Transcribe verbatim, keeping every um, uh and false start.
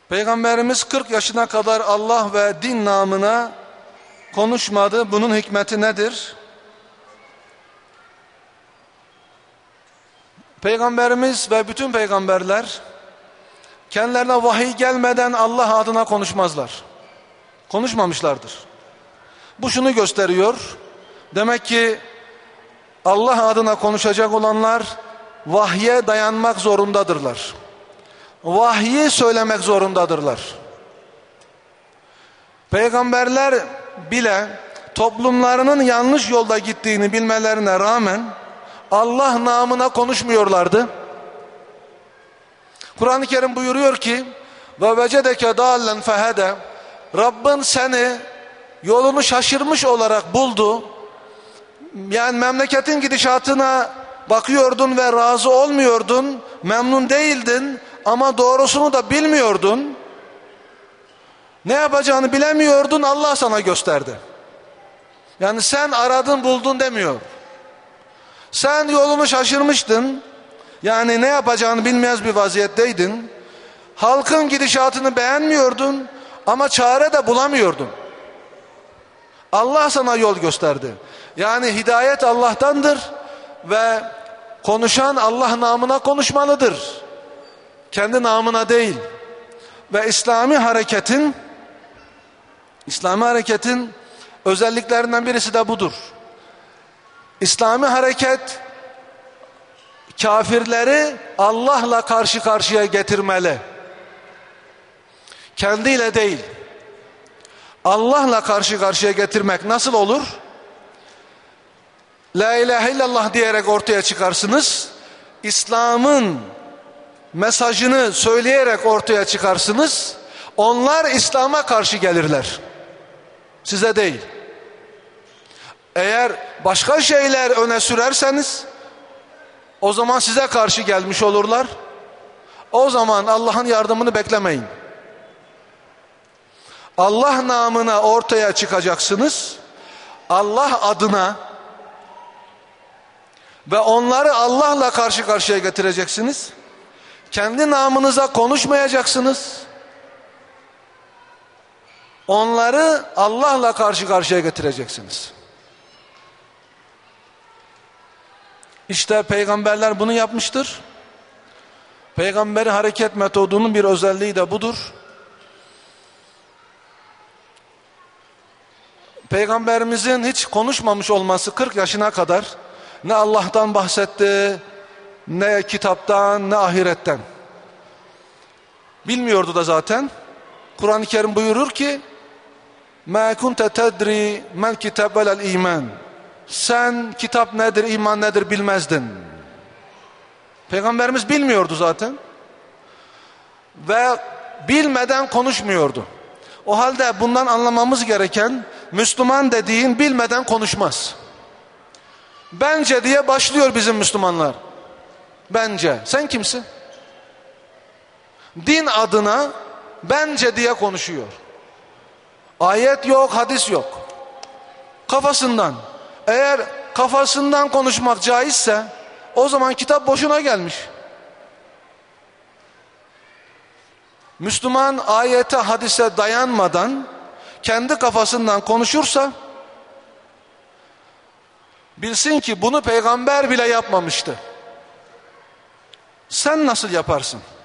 Peygamberimiz kırk yaşına kadar Allah ve din namına konuşmadı. Bunun hikmeti nedir? Peygamberimiz ve bütün peygamberler kendilerine vahiy gelmeden Allah adına konuşmazlar. Konuşmamışlardır. Bu şunu gösteriyor. Demek ki Allah adına konuşacak olanlar vahye dayanmak zorundadırlar. Vahyi söylemek zorundadırlar. Peygamberler bile toplumlarının yanlış yolda gittiğini bilmelerine rağmen Allah namına konuşmuyorlardı. Kur'an-ı Kerim buyuruyor ki ve vecedeke dallen fehede, Rabbin seni yolunu şaşırmış olarak buldu. Yani memleketin gidişatına bakıyordun ve razı olmuyordun, memnun değildin ama doğrusunu da bilmiyordun. Ne yapacağını bilemiyordun, Allah sana gösterdi. Yani sen aradın buldun demiyor. Sen yolunu şaşırmıştın. Yani ne yapacağını bilmez bir vaziyetteydin. Halkın gidişatını beğenmiyordun ama çare de bulamıyordun. Allah sana yol gösterdi. Yani hidayet Allah'tandır ve konuşan Allah namına konuşmalıdır. Kendi namına değil. Ve İslami hareketin İslami hareketin özelliklerinden birisi de budur. İslami hareket kafirleri Allah'la karşı karşıya getirmeli. Kendiyle değil. Allah'la karşı karşıya getirmek nasıl olur? La ilahe illallah diyerek ortaya çıkarsınız. İslam'ın mesajını söyleyerek ortaya çıkarsınız. Onlar İslam'a karşı gelirler. Size değil. Eğer başka şeyler öne sürerseniz o zaman size karşı gelmiş olurlar. O zaman Allah'ın yardımını beklemeyin. Allah namına ortaya çıkacaksınız. Allah adına ve onları Allah'la karşı karşıya getireceksiniz. Kendi namınıza konuşmayacaksınız. Onları Allah'la karşı karşıya getireceksiniz. İşte peygamberler bunu yapmıştır. Peygamberi hareket metodunun bir özelliği de budur. Peygamberimizin hiç konuşmamış olması kırk yaşına kadar ne Allah'tan bahsetti, ne kitaptan, ne ahiretten. Bilmiyordu da zaten. Kur'an-ı Kerim buyurur ki مَا كُنْتَ تَدْرِي مَا الْكِتَابَ وَلَا الْا۪يمَانِ Sen kitap nedir, iman nedir bilmezdin. Peygamberimiz bilmiyordu zaten. Ve bilmeden konuşmuyordu. O halde bundan anlamamız gereken, Müslüman dediğin bilmeden konuşmaz. Bence diye başlıyor bizim Müslümanlar. Bence. Sen kimsin? Din adına bence diye konuşuyor. Ayet yok, hadis yok. Kafasından. Eğer kafasından konuşmak caizse o zaman kitap boşuna gelmiş. Müslüman ayete, hadise dayanmadan kendi kafasından konuşursa bilsin ki bunu peygamber bile yapmamıştı. Sen nasıl yaparsın?